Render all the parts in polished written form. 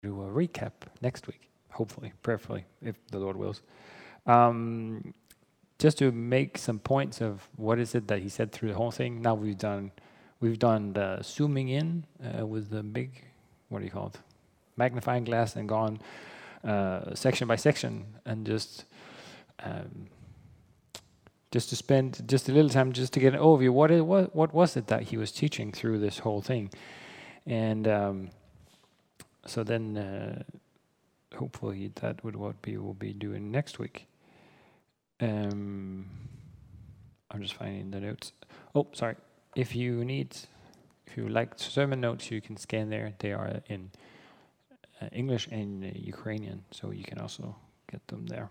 do a recap next week, hopefully, prayerfully, if the Lord wills. Um, just to make some points of what is it that he said through the whole thing. Now we've done the zooming in with the big, what do you call it, magnifying glass, and gone section by section, and um, just to spend just a little time just to get an overview. What was it that he was teaching through this whole thing? And so then hopefully that would what we will be doing next week. I'm just finding the notes. Oh, sorry. If you like sermon notes, you can scan there. They are in English and Ukrainian, so you can also get them there.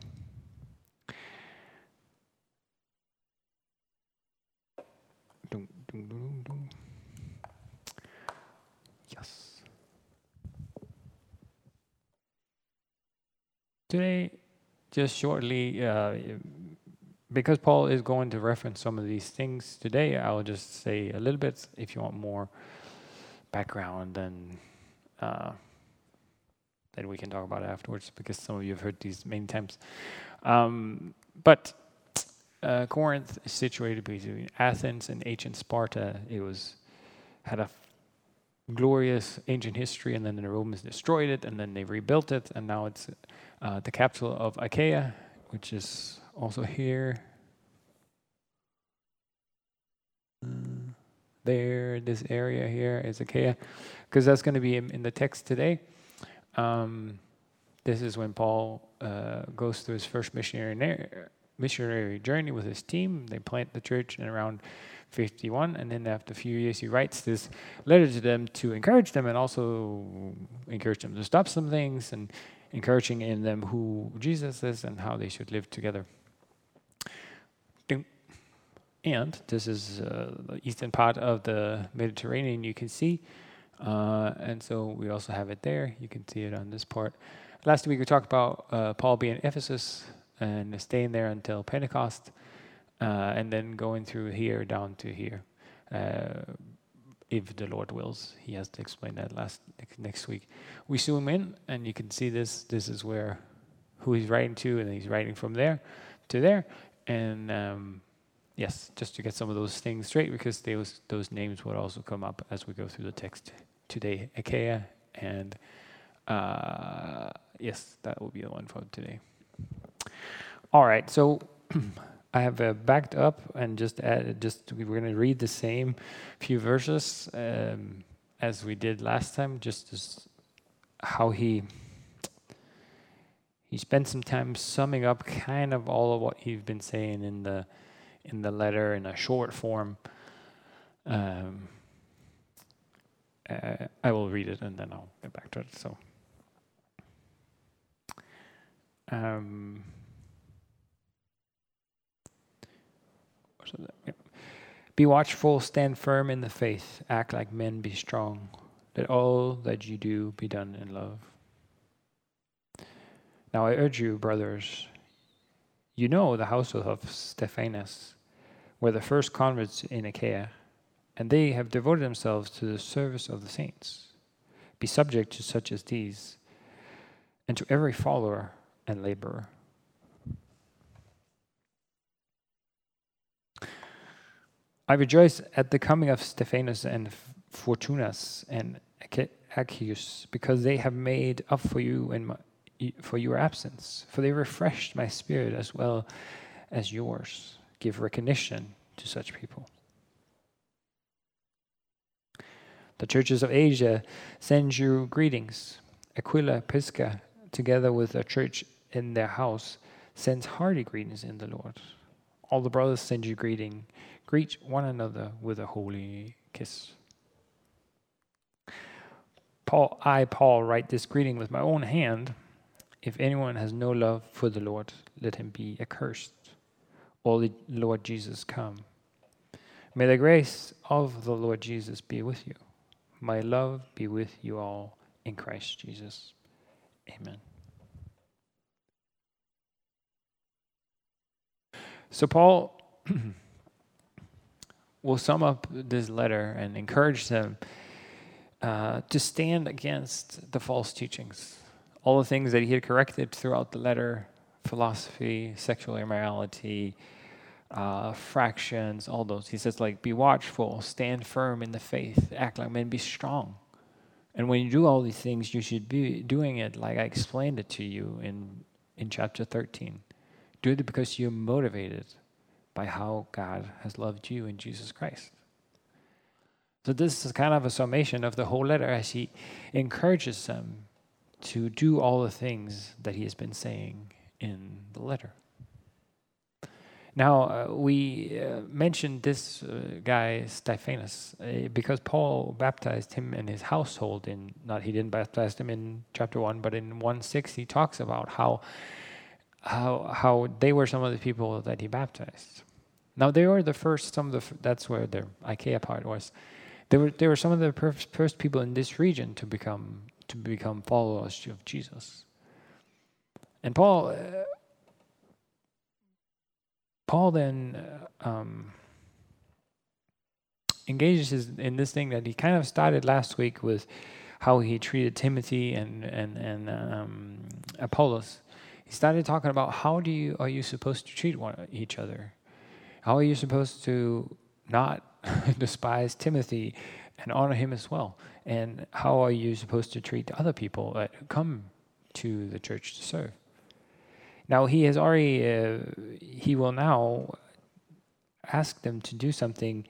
Yes. Today, just shortly, because Paul is going to reference some of these things today, I'll just say a little bit. If you want more background, then we can talk about it afterwards, because some of you have heard these many times. But Corinth is situated between Athens and ancient Sparta. It had a glorious ancient history, and then the Romans destroyed it, and then they rebuilt it, and now it's the capital of Achaia, which is also here. There, this area here is Achaia, because that's going to be in the text today. This is when Paul goes through his first missionary journey with his team. They plant the church in around 51, and then after a few years he writes this letter to them to encourage them, and also encourage them to stop some things, and encouraging in them who Jesus is and how they should live together. And this is the eastern part of the Mediterranean, you can see. And so we also have it there. You can see it on this part. Last week we talked about Paul being in Ephesus and staying there until Pentecost, and then going through here down to here. If the Lord wills, he has to explain that next week. We zoom in, and you can see this. This is who he's writing to, and he's writing from there to there. And yes, just to get some of those things straight, because those names will also come up as we go through the text today. Achaia, and yes, that will be the one for today. All right, so I have backed up and just added. We're going to read the same few verses as we did last time, just as how he spent some time summing up kind of all of what he's been saying in the letter in a short form. I will read it and then I'll get back to it. So, be watchful, stand firm in the faith, act like men, be strong. Let all that you do be done in love. Now I urge you, brothers, you know the household of Stephanas were the first converts in Achaia, and they have devoted themselves to the service of the saints. Be subject to such as these, and to every follower and laborer. I rejoice at the coming of Stephanas and Fortunas and Achaeus, because they have made up for you and for your absence, for they refreshed my spirit as well as yours. Give recognition to such people. The churches of Asia send you greetings. Aquila, Prisca, together with a church in their house, sends hearty greetings in the Lord. All the brothers send you greeting. Greet one another with a holy kiss. Paul, write this greeting with my own hand. If anyone has no love for the Lord, let him be accursed. O Lord Jesus, come. May the grace of the Lord Jesus be with you. My love be with you all in Christ Jesus. Amen. So Paul will sum up this letter and encourage them to stand against the false teachings. All the things that he had corrected throughout the letter, philosophy, sexual immorality, fractions, all those. He says, like, be watchful, stand firm in the faith, act like men, be strong. And when you do all these things, you should be doing it like I explained it to you in chapter 13. Do it because you're motivated by how God has loved you in Jesus Christ. So this is kind of a summation of the whole letter as he encourages them to do all the things that he has been saying in the letter. Now, we mentioned this guy, Stephanas, because Paul baptized him and his household he didn't baptize him in chapter 1, but in 1:6 he talks about how they were some of the people that he baptized. Now, they were the first, that's where the Achaia part was. They were some of the first people in this region to become followers of Jesus. And Paul then engages in this thing that he kind of started last week with how he treated Timothy and Apollos. He started talking about how are you supposed to treat each other? How are you supposed to not despise Timothy and honor him as well? And how are you supposed to treat other people that come to the church to serve? Now, he will now ask them to do something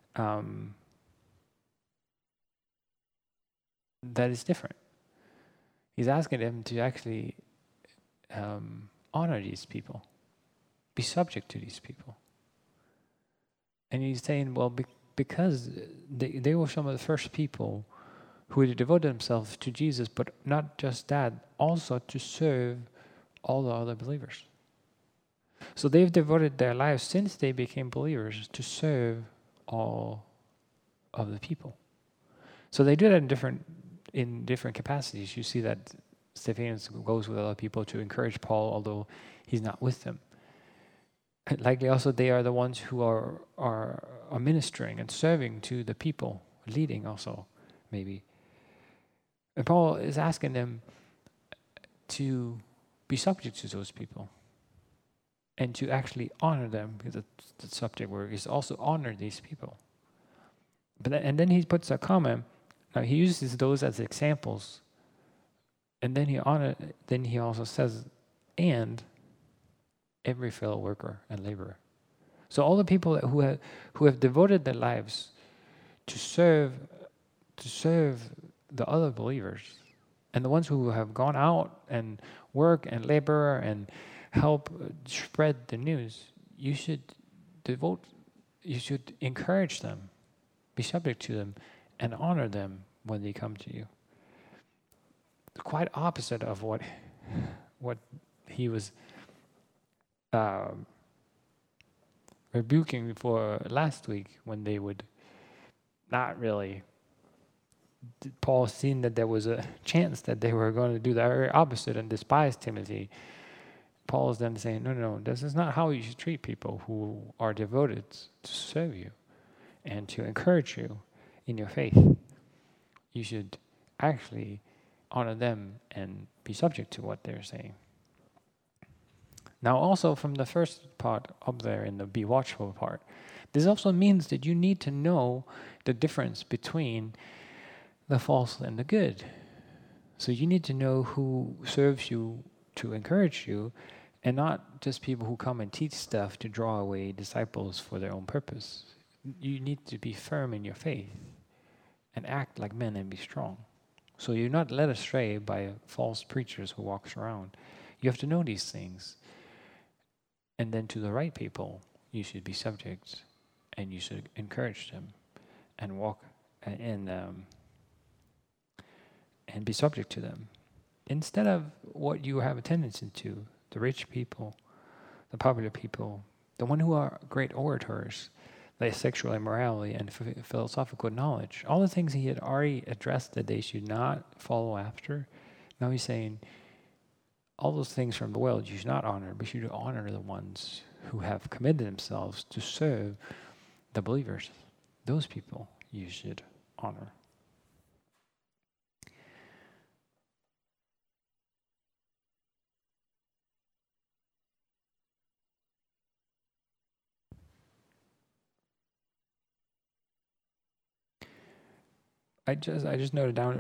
that is different. He's asking them to actually honor these people, be subject to these people. And he's saying, well, because they were some of the first people who had devoted themselves to Jesus, but not just that, also to serve all the other believers. So they've devoted their lives since they became believers to serve all of the people. So they do that in different capacities. You see that Stephanas goes with other people to encourage Paul, although he's not with them. Likely also they are the ones who are ministering and serving to the people, leading also, maybe. And Paul is asking them to be subject to those people and to actually honor them, because the subject word is also honor these people. And then he puts a comment. Now he uses those as examples, and then he also says, and every fellow worker and laborer. So all the people who have devoted their lives to serve the other believers, and the ones who have gone out and work and labor and help spread the news, you should encourage them, be subject to them, and honor them when they come to you. Quite opposite of what he was rebuking for last week, when they would not really. Paul seen that there was a chance that they were going to do the very opposite and despise Timothy. Paul is then saying, no, this is not how you should treat people who are devoted to serve you and to encourage you in your faith. You should actually honor them and be subject to what they're saying. Now, also from the first part up there in the be watchful part, this also means that you need to know the difference between the false and the good. So you need to know who serves you to encourage you, and not just people who come and teach stuff to draw away disciples for their own purpose. You need to be firm in your faith and act like men and be strong. So you're not led astray by false preachers who walks around. You have to know these things. And then to the right people, you should be subject, and you should encourage them and walk and be subject to them. Instead of what you have a tendency to, the rich people, the popular people, the one who are great orators, like sexual immorality and philosophical knowledge, all the things he had already addressed that they should not follow after. Now he's saying, all those things from the world you should not honor, but you should honor the ones who have committed themselves to serve the believers. Those people you should honor. I just noted down.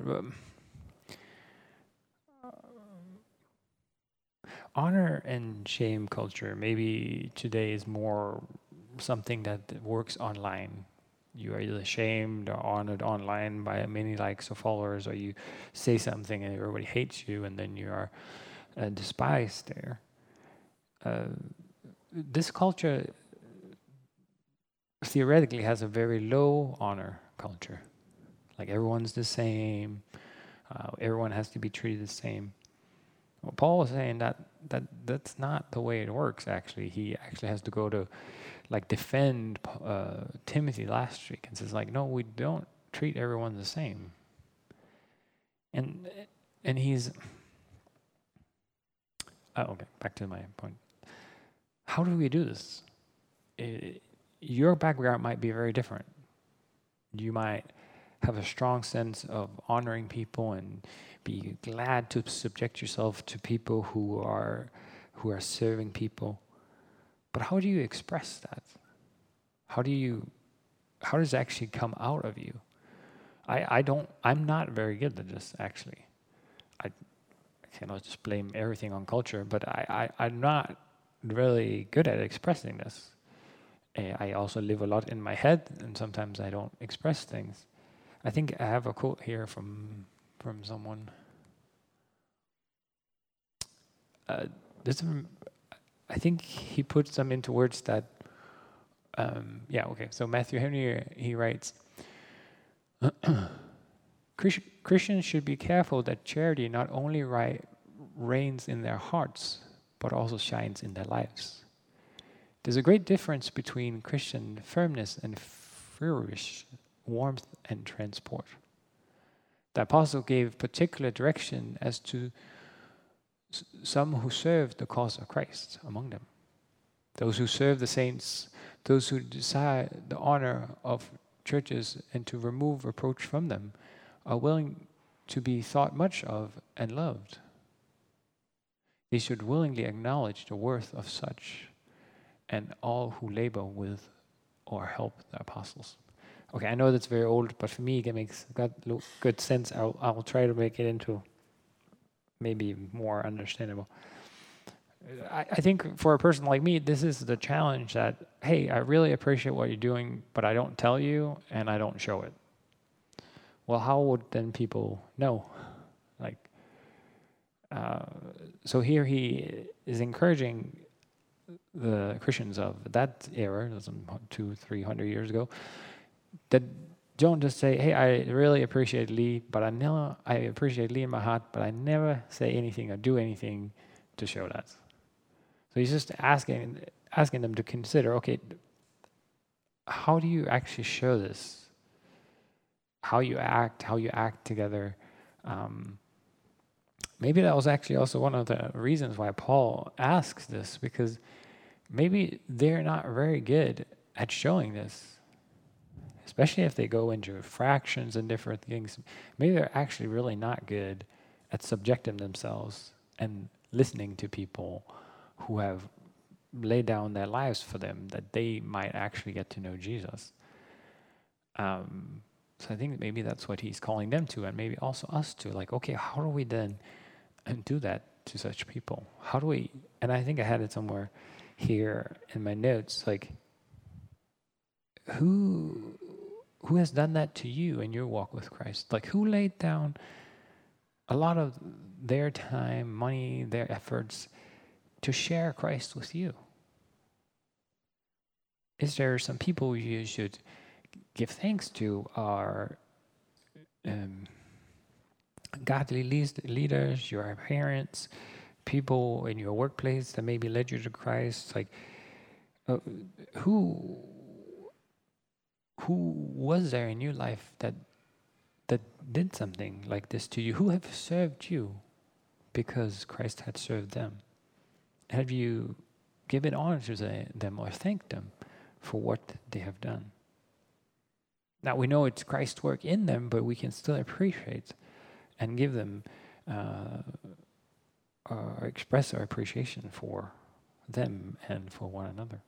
Honor and shame culture maybe today is more something that works online. You are either shamed or honored online by many likes or followers, or you say something and everybody hates you, and then you are despised there. Uh, this culture theoretically has a very low honor culture. Like everyone's the same, everyone has to be treated the same. Well, Paul was saying that's not the way it works. Actually, he actually has to go to like defend Timothy last week and says like, no, we don't treat everyone the same. And he's okay. Back to my point. How do we do this? Your background might be very different. You might have a strong sense of honoring people and be glad to subject yourself to people who are serving people. But how do you express that? How does it actually come out of you? I'm not very good at this, actually. I cannot just blame everything on culture, but I'm not really good at expressing this. I also live a lot in my head, and sometimes I don't express things. I think I have a quote here from someone. This, I think he puts them into words that, So Matthew Henry, he writes, Christians should be careful that charity not only reigns in their hearts, but also shines in their lives. There's a great difference between Christian firmness and feverish warmth and transport. The apostle gave particular direction as to some who served the cause of Christ among them. Those who serve the saints, those who desire the honor of churches and to remove reproach from them, are willing to be thought much of and loved. They should willingly acknowledge the worth of such and all who labor with or help the apostles. Okay, I know that's very old, but for me it makes good sense. I'll try to make it into maybe more understandable. I think for a person like me, this is the challenge that, hey, I really appreciate what you're doing, but I don't tell you and I don't show it. Well, how would then people know? So here he is encouraging the Christians of that era, 200-300 years ago, that don't just say, hey, I really appreciate Lee, but I appreciate Lee in my heart, but I never say anything or do anything to show that. So he's just asking them to consider, okay, how do you actually show this? How you act together. Maybe that was actually also one of the reasons why Paul asks this, because maybe they're not very good at showing this, especially if they go into fractions and different things. Maybe they're actually really not good at subjecting themselves and listening to people who have laid down their lives for them, that they might actually get to know Jesus. So I think maybe that's what he's calling them to, and maybe also us to. Like, okay, how do we then do that to such people? How do we? And I think I had it somewhere here in my notes. Like, who has done that to you in your walk with Christ? Like, who laid down a lot of their time, money, their efforts to share Christ with you? Is there some people you should give thanks to, are godly leaders, your parents, people in your workplace that maybe led you to Christ? Like, who was there in your life that did something like this to you? Who have served you because Christ had served them? Have you given honor to them or thanked them for what they have done? Now, we know it's Christ's work in them, but we can still appreciate and give them or express our appreciation for them and for one another.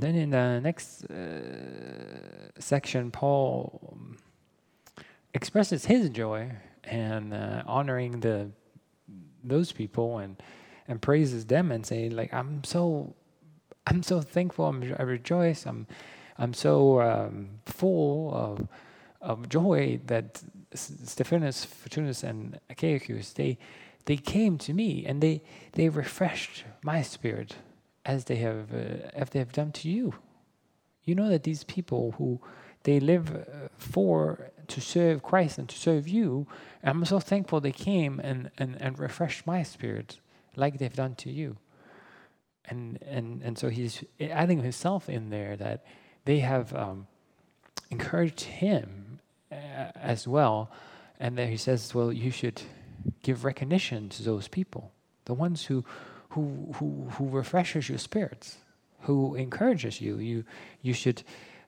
Then in the next section, Paul expresses his joy and honoring those people and praises them and saying like I'm so thankful, I rejoice, I'm so full of joy that Stephanus, Fortunus, and Achaicus they came to me and they refreshed my spirit as they have done to you. You know that these people who they live to serve Christ and to serve you. And I'm so thankful they came and refreshed my spirit like they've done to you. And so he's adding himself in there that they have encouraged him as well. And then he says, well, you should give recognition to those people, the ones who refreshes your spirits, who encourages you. You should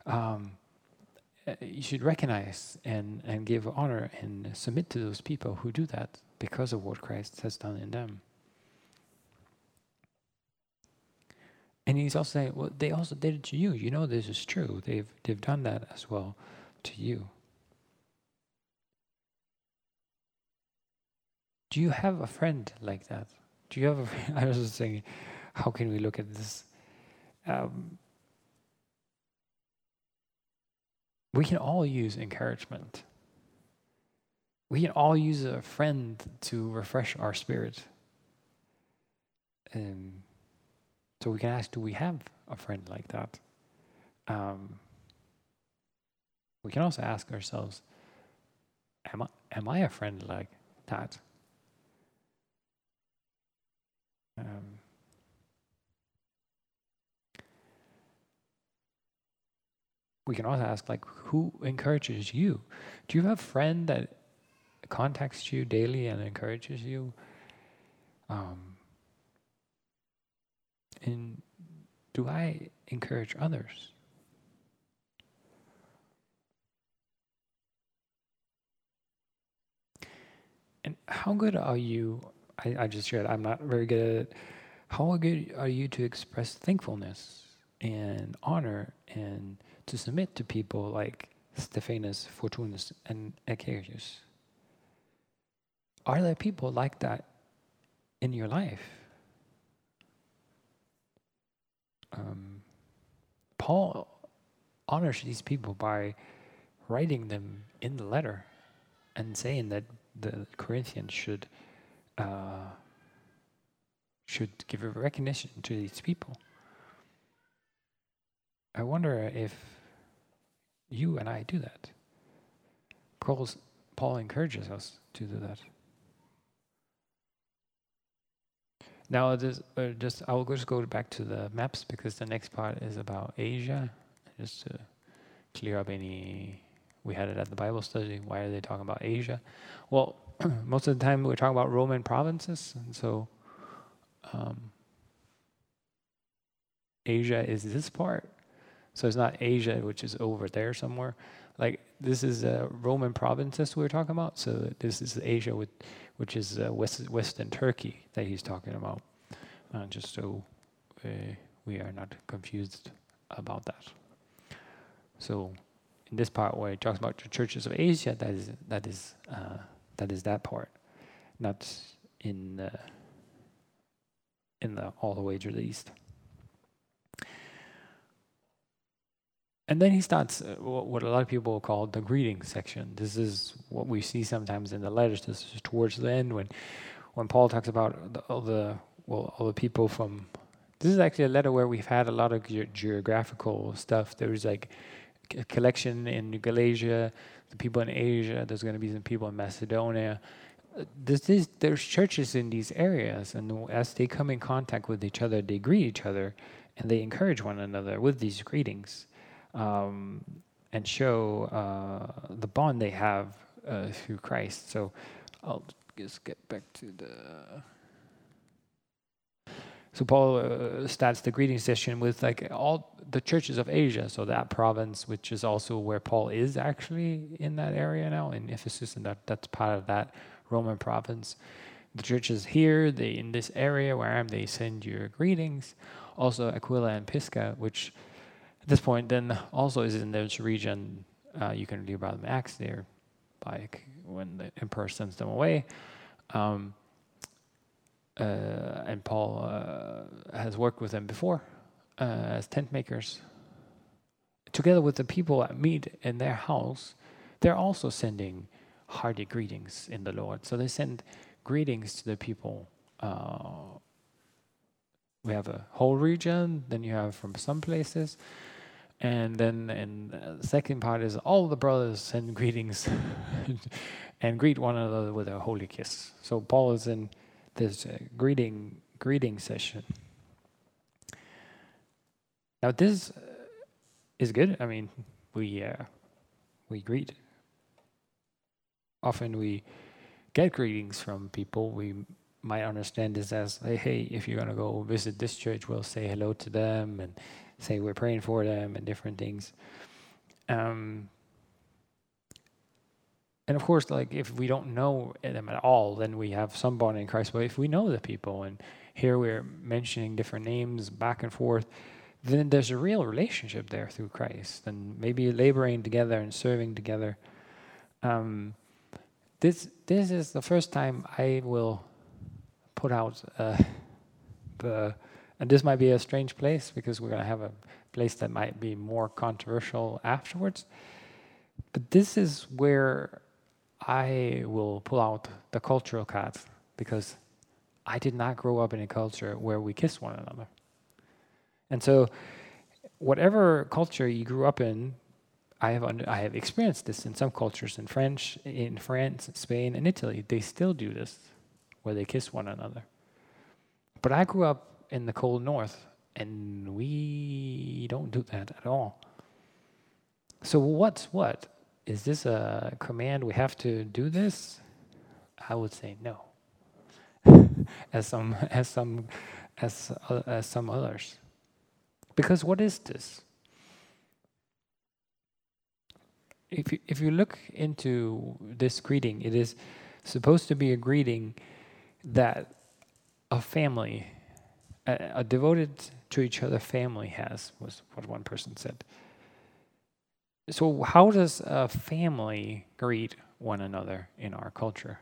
recognize and give honor and submit to those people who do that because of what Christ has done in them. And he's also saying, well, they also did it to you. You know this is true. They've done that as well to you. Do you have a friend like that? Do you have a friend? I was just saying, how can we look at this? We can all use encouragement. We can all use a friend to refresh our spirit. So we can ask, do we have a friend like that? We can also ask ourselves, am I a friend like that? We can also ask, like, who encourages you? Do you have a friend that contacts you daily and encourages you? And do I encourage others? And how good are you? I just shared, I'm not very good at it. How good are you to express thankfulness and honor and to submit to people like Stephanus, Fortunus, and Achaicus? Are there people like that in your life? Paul honors these people by writing them in the letter and saying that the Corinthians should give a recognition to these people. I wonder if you and I do that. Paul encourages us to do that. Now, I will just go back to the maps because the next part is about Asia. Just to clear up we had it at the Bible study. Why are they talking about Asia? Well, most of the time we're talking about Roman provinces, and so Asia is this part. So it's not Asia, which is over there somewhere. Like this is Roman provinces we're talking about. So this is Asia, which is Western Turkey that he's talking about. Just so we are not confused about that. So in this part where he talks about the churches of Asia, that is that part, not in the all the way to the east. And then he starts what a lot of people call the greeting section. This is what we see sometimes in the letters. This is towards the end when Paul talks about all the people from. This is actually a letter where we've had a lot of geographical stuff. There's like a collection in Galatia, the people in Asia. There's going to be some people in Macedonia. There's churches in these areas, and as they come in contact with each other, they greet each other, and they encourage one another with these greetings. And show the bond they have through Christ. So I'll just get back to So Paul starts the greeting session with like all the churches of Asia, so that province, which is also where Paul is actually in that area now, in Ephesus, and that's part of that Roman province. The churches here, in this area where I am, they send your greetings. Also Aquila and Pisgah, which At this point, then also is in this region, you can read about them Acts there, like when the emperor sends them away. And Paul has worked with them before as tent makers. Together with the people that meet in their house, they're also sending hearty greetings in the Lord. So they send greetings to the people. We have a whole region, then you have from some places, and then in the second part is all the brothers send greetings and greet one another with a holy kiss. So Paul is in this greeting session. Now this is good. I mean, we greet. Often we get greetings from people. We might understand this as, hey, if you're going to go visit this church, we'll say hello to them and say we're praying for them and different things. And of course, like if we don't know them at all, then we have some bond in Christ. But if we know the people, and here we're mentioning different names back and forth, then there's a real relationship there through Christ, and maybe laboring together and serving together. This is the first time I will put out and this might be a strange place because we're going to have a place that might be more controversial afterwards. But this is where I will pull out the cultural card, because I did not grow up in a culture where we kiss one another. And so whatever culture you grew up in, I have experienced this in some cultures. In France, Spain, and Italy, they still do this, where they kiss one another. But I grew up in the cold north, and we don't do that at all. So what's what? Is this a command? We have to do this? I would say no. as some others. Because what is this? If you look into this greeting, it is supposed to be a greeting that a family, a devoted to each other family has, was what one person said. So how does a family greet one another in our culture?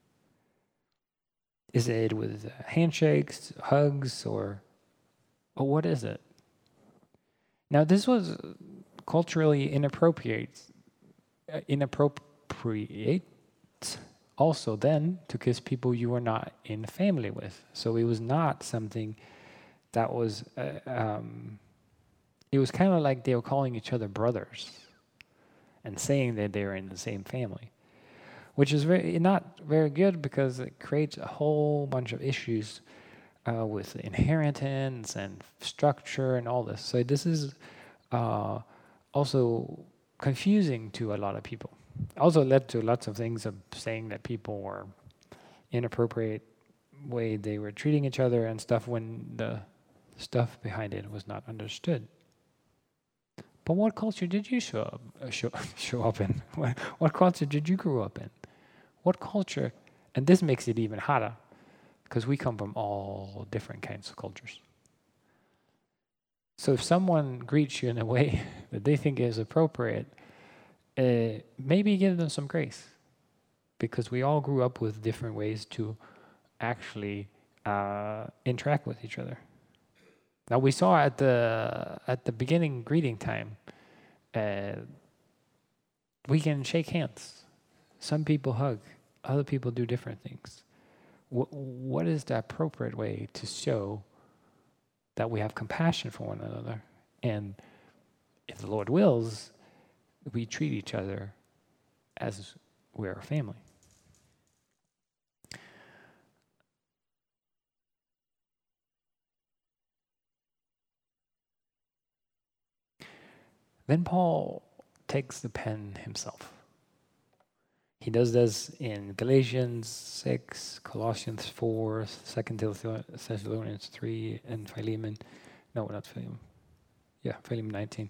Is it with handshakes, hugs, or what is it? Now, this was culturally inappropriate also then to kiss people you were not in family with. So it was not something that was, it was kind of like they were calling each other brothers and saying that they were in the same family, which is not very good, because it creates a whole bunch of issues with inheritance and structure and all this. So this is also confusing to a lot of people. Also led to lots of things of saying that people were inappropriate way they were treating each other and stuff, when the stuff behind it was not understood. But what culture did you show up in? What culture did you grow up in? What culture? And this makes it even harder, because we come from all different kinds of cultures. So if someone greets you in a way that they think is appropriate, maybe give them some grace, because we all grew up with different ways to actually interact with each other. Now we saw at the beginning greeting time, we can shake hands. Some people hug, other people do different things. What is the appropriate way to show that we have compassion for one another? And if the Lord wills, we treat each other as we're a family. Then Paul takes the pen himself. He does this in Galatians 6, Colossians 4, 2 Thessalonians 3, and Philemon. No, not Philemon. Yeah, Philemon 19.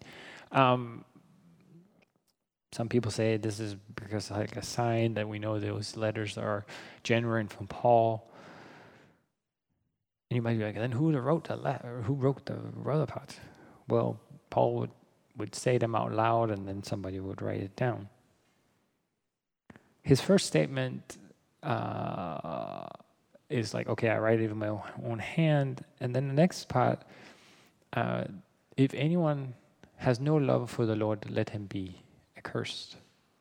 Some people say this is because like a sign that we know those letters are genuine from Paul. And you might be like, then who wrote the other part? Well, Paul would would say them out loud, and then somebody would write it down. His first statement is like, okay, I write it in my own hand. And then the next part, if anyone has no love for the Lord, let him be accursed.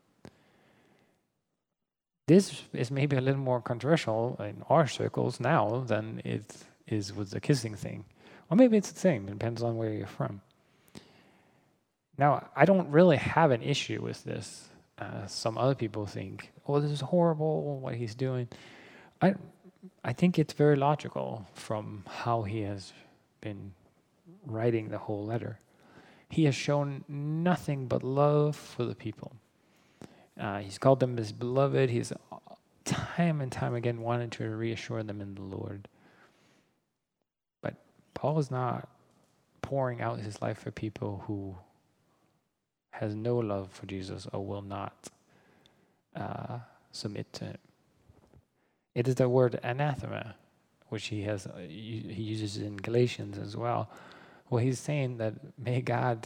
This is maybe a little more controversial in our circles now than it is with the kissing thing. Or maybe it's the same, it depends on where you're from. Now, I don't really have an issue with this. Some other people think, oh, this is horrible, what he's doing. I think it's very logical from how he has been writing the whole letter. He has shown nothing but love for the people. He's called them his beloved. He's time and time again wanted to reassure them in the Lord. But Paul is not pouring out his life for people who has no love for Jesus or will not submit to him. It is the word anathema, which he uses in Galatians as well. Well, he's saying that may God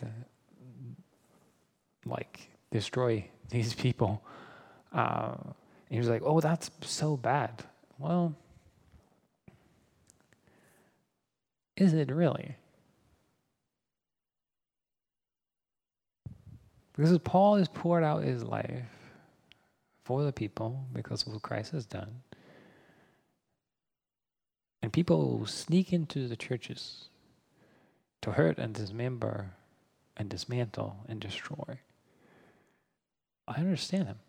destroy these people. And he was like, oh, that's so bad. Well, is it really? Because Paul has poured out his life for the people because of what Christ has done. And people sneak into the churches to hurt and dismember and dismantle and destroy. I understand him.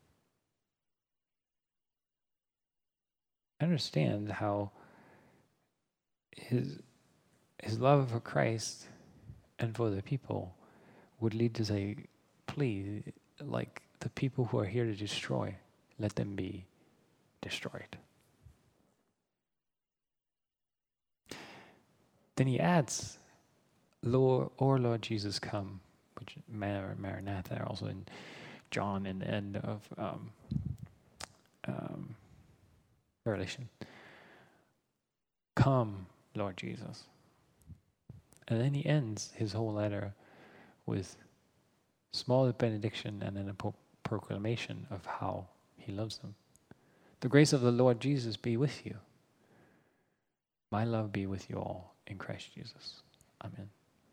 I understand how his love for Christ and for the people would lead to say, please, like the people who are here to destroy, let them be destroyed. Then he adds, Lord Jesus, come, which Maranatha, also in John in the end of Revelation. Come, Lord Jesus. And then he ends his whole letter with small benediction and then a proclamation of how he loves them. The grace of the Lord Jesus be with you. My love be with you all in Christ Jesus. Amen.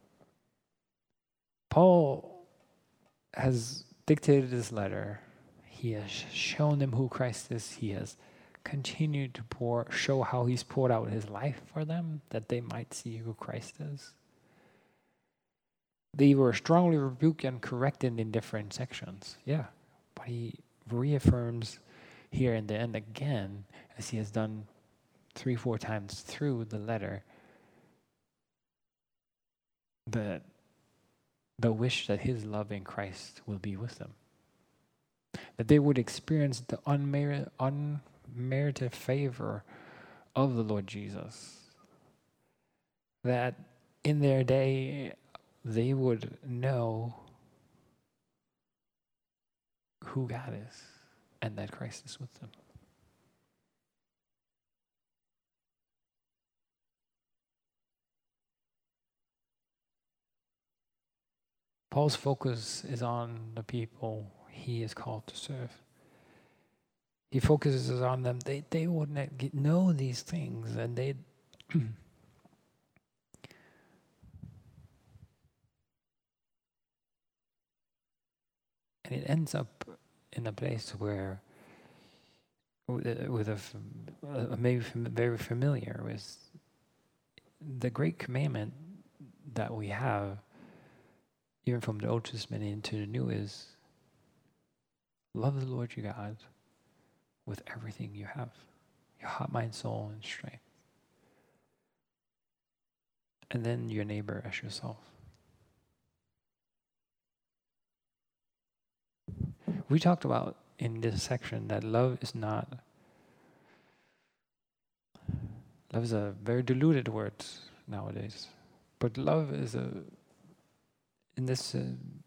Paul has dictated this letter. He has shown them who Christ is. He has continued to show how he's poured out his life for them, that they might see who Christ is. They were strongly rebuked and corrected in different sections. Yeah, but he reaffirms here in the end again, as he has done 3-4 times through the letter, that the wish that his love in Christ will be with them. That they would experience the unmerited favor of the Lord Jesus. That in their day, they would know who God is and that Christ is with them. Paul's focus is on the people he is called to serve. He focuses on them. They wouldn't know these things, and they and it ends up in a place where, maybe very familiar with the great commandment that we have, even from the Old Testament into the New, is love the Lord your God with everything you have, your heart, mind, soul, and strength. And then your neighbor as yourself. We talked about in this section that love is a very diluted word nowadays. But love is in this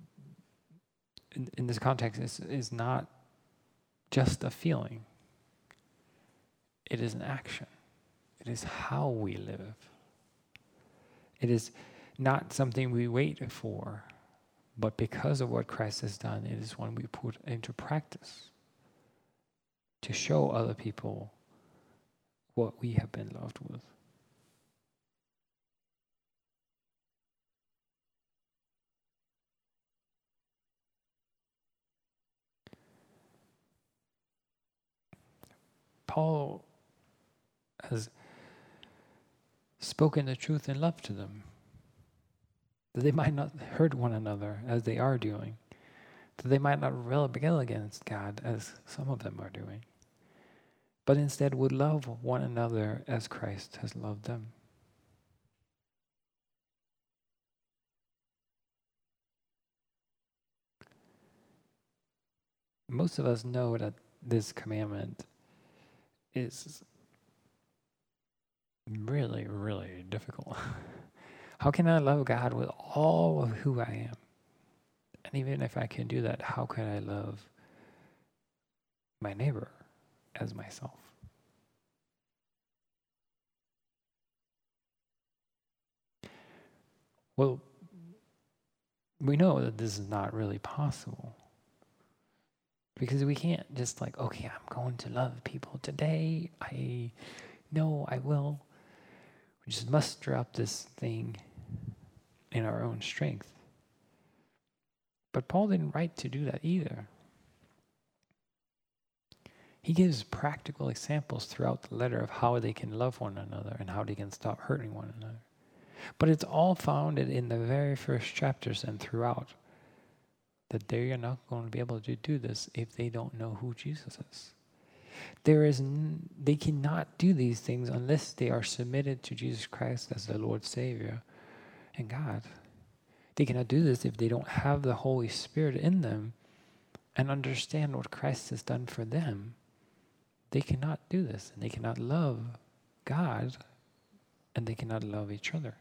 context is not just a feeling. It is an action. It is how we live. It is not something we wait for, But because of what Christ has done, it is one we put into practice to show other people what we have been loved with. Paul has spoken the truth in love to them, that they might not hurt one another as they are doing, that they might not rebel against God as some of them are doing, but instead would love one another as Christ has loved them. Most of us know that this commandment is really, really difficult. How can I love God with all of who I am? And even if I can do that, how can I love my neighbor as myself? Well, we know that this is not really possible. Because we can't just like, okay, I'm going to love people today. I know I will. We just muster up this thing in our own strength. But Paul didn't write to do that either. He gives practical examples throughout the letter of how they can love one another and how they can stop hurting one another. But it's all founded in the very first chapters and throughout, that they are not going to be able to do this if they don't know who Jesus is. They cannot do these things unless they are submitted to Jesus Christ as their Lord, Savior, and God. They cannot do this if they don't have the Holy Spirit in them and understand what Christ has done for them. They cannot do this, and they cannot love God, and they cannot love each other.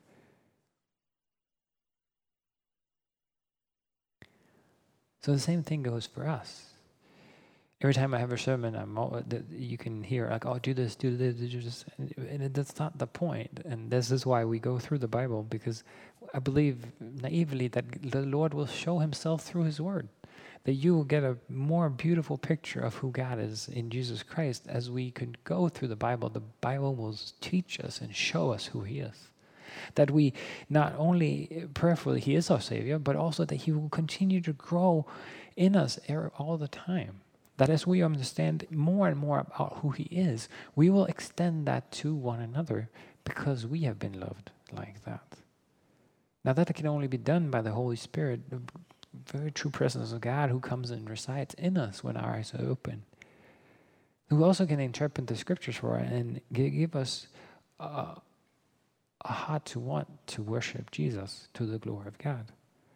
So the same thing goes for us. Every time I have a sermon, you can hear like, oh, do this, do this. And that's not the point. And this is why we go through the Bible, because I believe naively that the Lord will show himself through his word. That you will get a more beautiful picture of who God is in Jesus Christ as we can go through the Bible. The Bible will teach us and show us who he is. That we not only prayerfully he is our Savior, but also that he will continue to grow in us all the time. That as we understand more and more about who he is, we will extend that to one another because we have been loved like that. Now that can only be done by the Holy Spirit, the very true presence of God who comes and resides in us when our eyes are open. Who also can interpret the scriptures for us and give us a heart to want to worship Jesus to the glory of God.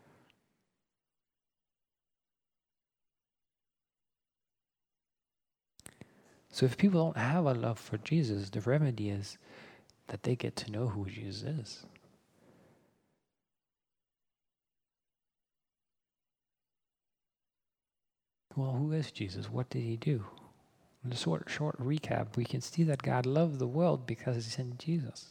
So if people don't have a love for Jesus, the remedy is that they get to know who Jesus is. Well, who is Jesus? What did he do? In a short recap, we can see that God loved the world because he sent Jesus.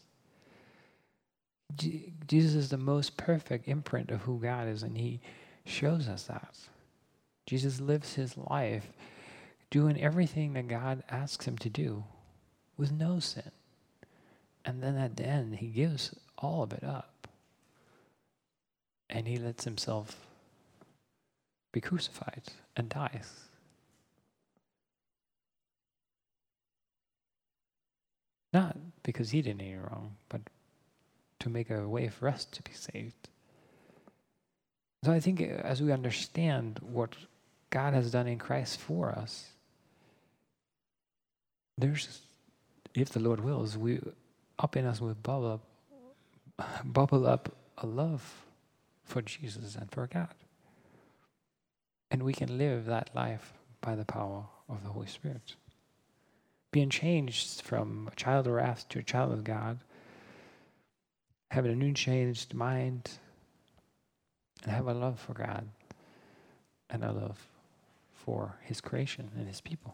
Jesus is the most perfect imprint of who God is, and he shows us that. Jesus lives his life doing everything that God asks him to do with no sin. And then at the end, he gives all of it up. And he lets himself be crucified and dies. Not because he did anything wrong, but to make a way for us to be saved. So I think as we understand what God has done in Christ for us, there's, if the Lord wills, up in us will bubble up a love for Jesus and for God. And we can live that life by the power of the Holy Spirit. Being changed from a child of wrath to a child of God, having a new changed mind, and have a love for God and a love for his creation and his people.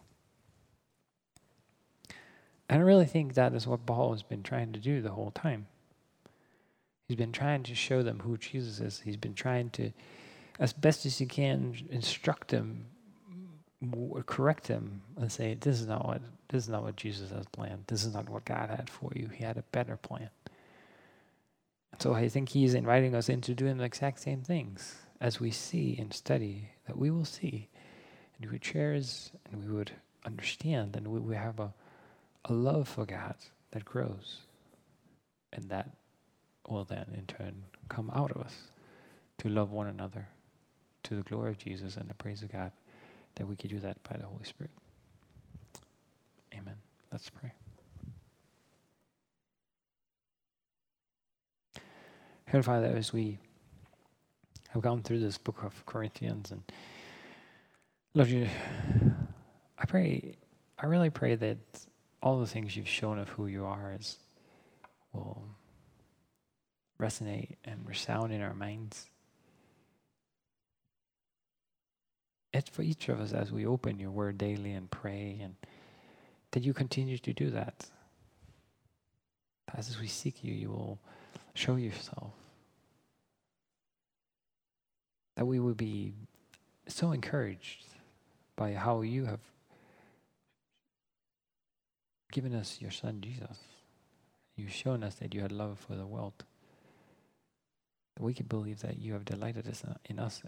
And I really think that is what Paul has been trying to do the whole time. He's been trying to show them who Jesus is. He's been trying to as best as you can, instruct them, correct them, and say, this is not what Jesus has planned. This is not what God had for you. He had a better plan. So I think He's inviting us into doing the exact same things as we see and study, that we will see, and we would cherish, and we would understand, and we would have a love for God that grows, and that will then in turn come out of us to love one another to the glory of Jesus and the praise of God, that we can do that by the Holy Spirit. Amen. Let's pray. Heavenly Father, as we have gone through this book of Corinthians, and Lord, I really pray that all the things you've shown of who you are will resonate and resound in our minds. It's for each of us as we open your word daily and pray, and that you continue to do that. As we seek you, you will show yourself. That we will be so encouraged by how you have given us your Son, Jesus. You've shown us that you had love for the world. That we can believe that you have delighted us in us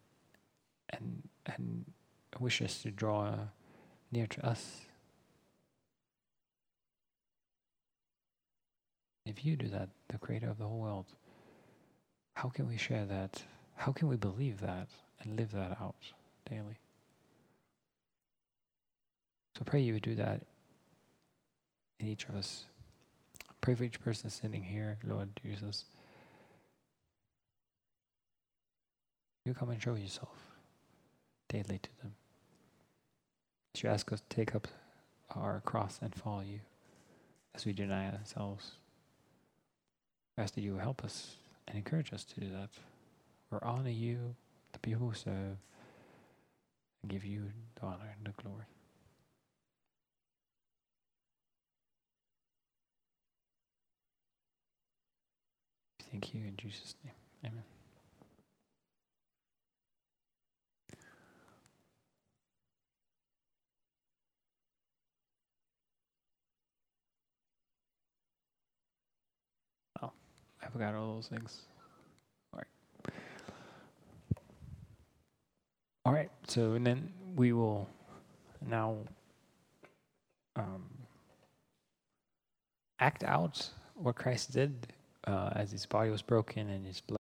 and wish us to draw near to us. If you do that, the creator of the whole world, how can we share that? How can we believe that and live that out daily? So pray you would do that in each of us. Pray for each person sitting here, Lord Jesus. You come and show yourself daily to them. As you ask us to take up our cross and follow you as we deny ourselves. I ask that you will help us and encourage us to do that. Or honor you, the people who serve, and give you the honor and the glory. Thank you in Jesus' name. Amen. Oh, I forgot all those things. All right, so and then we will now act out what Christ did as his body was broken and his blood